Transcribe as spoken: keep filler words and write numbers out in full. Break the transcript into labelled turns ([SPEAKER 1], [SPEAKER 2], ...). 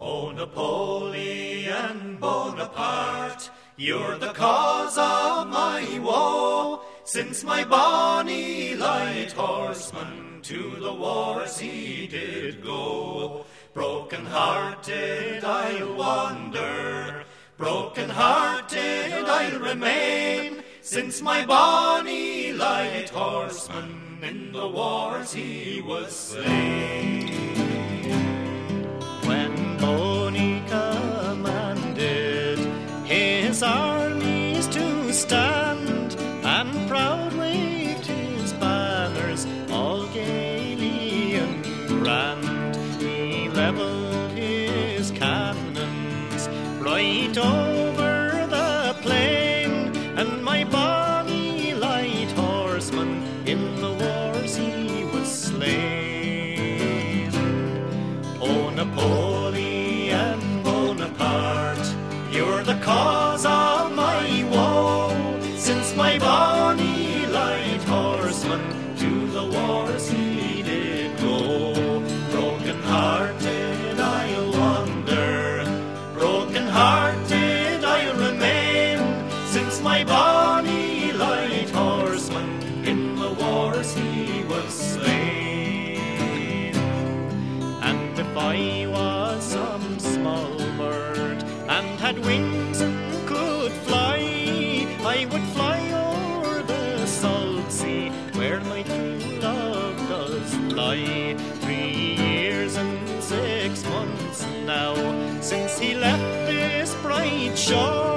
[SPEAKER 1] O Napoleon Bonaparte, you're the cause of my woe, since my bonny light horseman to the wars he did go. Broken-hearted I'll wander, broken-hearted I'll remain, since my bonny light horseman in the wars he was slain.
[SPEAKER 2] When Boney commanded his armies to stand, and proud waved his banners all gaily and grand, he levelled his cannons right over the plain, and my bonny light horseman in the wars he was slain. O Napoleon Bonaparte, you're the cause of my woe, since my bonny light horseman to the wars he did go. Broken-hearted I'll wander, broken-hearted I'll remain, since my bonny light horseman in the wars he was slain. And if I was some small bird and had wings and could fly, I would fly o'er the salt sea where my true love does lie. Three years and six months now since he left this bright shore,